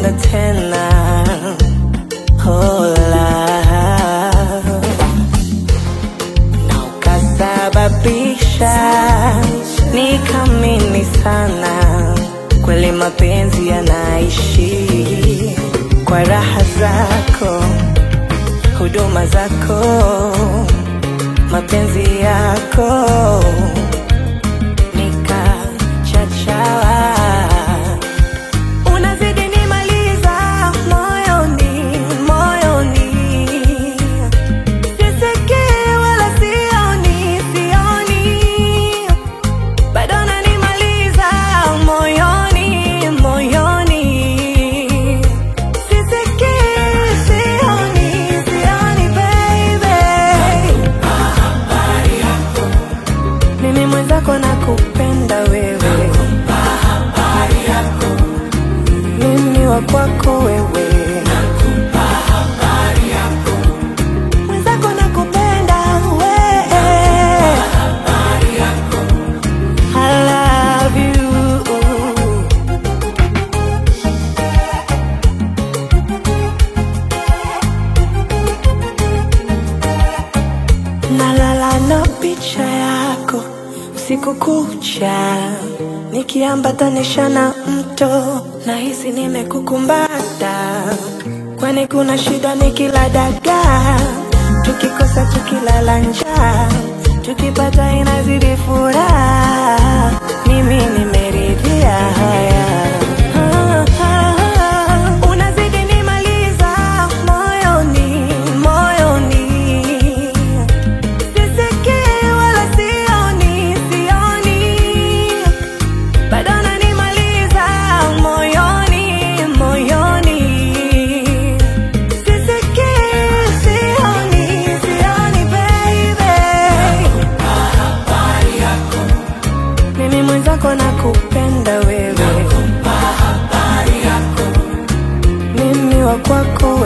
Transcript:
kupenda tena. Hola na ukasababisha nikamini sana, kweli mapenzi yanaishi kwa raha zako, huduma zako, mapenzi yako, nikachachawa. Unazidi nimaliza moyoni, moyoni, sisikii wala sioni, sioni, bado unanimaliza moyoni, moyoni, sisikii, sioni, sioni baby. Mimi mwenzako nakupenda wewe, mimi wa kwako wewe, mwenzako nakupenda wewe, I love you. Nalala na picha yako usiku kucha, nikiambatanisha na mto, nahisi nimekukumbata. Kwani kuna shida nikila dagaa, tukikosa tukilala njaa, tukipata inazidi furaha, mimi nimeridhia haya. Unazidi nimaliza moyoni, moyoni, sisikii wala sioni, sioni, bado unanimaliza moyoni, moyoni, sisikii, sioni, sioni baby. Mimi mwenzako nakupenda wewe, mimi wa kwako